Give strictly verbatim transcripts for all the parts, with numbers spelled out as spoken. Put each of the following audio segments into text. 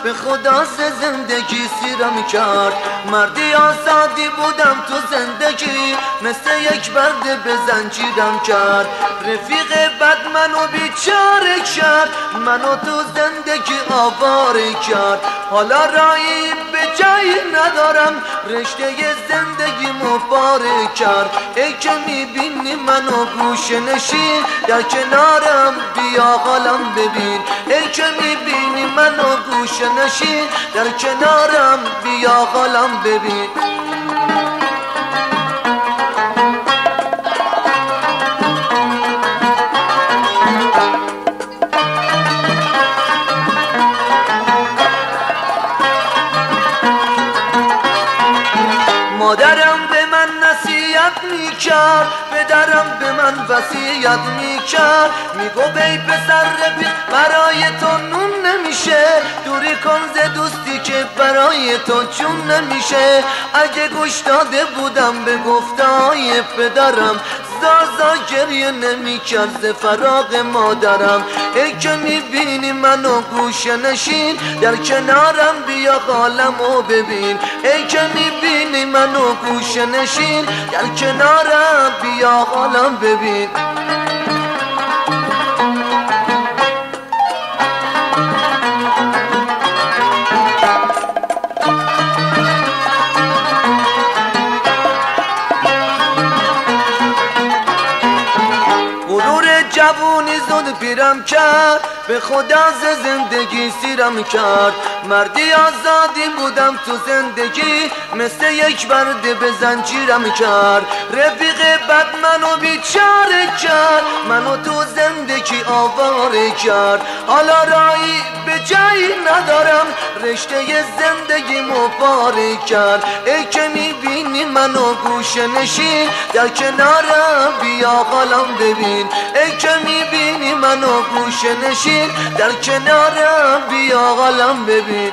به خدا زندگی سیرم کرد. مردی آزادی بودم تو زندگی، مثل یک برد به زنجیرم کرد. رفیق بد منو بیچاره کرد، منو تو زندگی آواره کرد. حالا راهی به جایی ندارم، رشته زندگی مباره کرد. ای که میبینی منو گوشه نشین در کنارم، بیا حالم ببین. ای که میبینی منو گوشه نشین در کنارم، بیا حالم ببین. مادرم به من نصیحت میکرد، پدرم به من وصیت میکرد. میگو ای پسر رفیق برای تو نون نمیشه، دوری کن ز دوستی که برای تو چون نمیشه. اگه گوش داده بودم به گفته‌های پدرم، زازا گریه نمیکرد ز فراق مادرم. ای که میبینی منو گوشه نشین در کنارم، بیا حالمو ببین. ای که میبینی منو گوشه نشین در کنارم، بیا حالم ببین. جوونی زود پیرم کرد، به خدا ز زندگی سیرم کرد. مردی آزادی بودم تو زندگی، مثل یک برد به زنجیرم کرد. رفیق بد منو بیچاره کرد، منو تو زندگی آواره کرد. حالا راهی به جایی ندارم، رشته زندگی مباره کرد. ای که میبینی منو گوشه نشین در کنارم، بیا حالم ببین. ای که میبینی منو گوشه نشین در کنارم، بیا حالم ببین.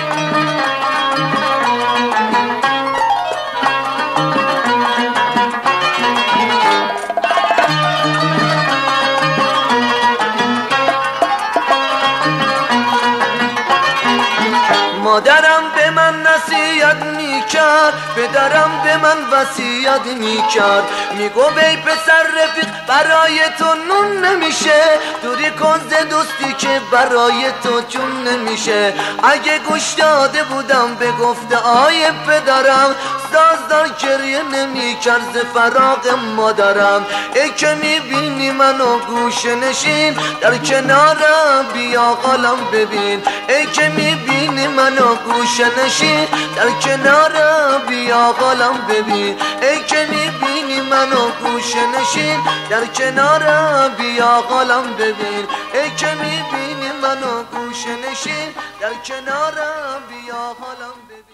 مادرم به من نصیحت میکرد، پدرم به من وصیت میکرد. میگو ای پسر رفیق برای تو نون نمیشه، دوری کن ز دوستی که برای تو چون نمیشه. اگه گوش داده بودم به گفته‌های پدرم، زازدار گریه نمیکرد ز فراق مادرم. ای که میبینی منو گوشه نشین در کنارم، بیا حالم ببین. ای که میبینی منو گوشه نشین در کنارم، بیا حالم ببین. ای که میبینی منو گوشه نشین در کنارم، بیا حالم ببین. ای که میبینی منو گوشه نشین در کنارم، بیا حالم ببین.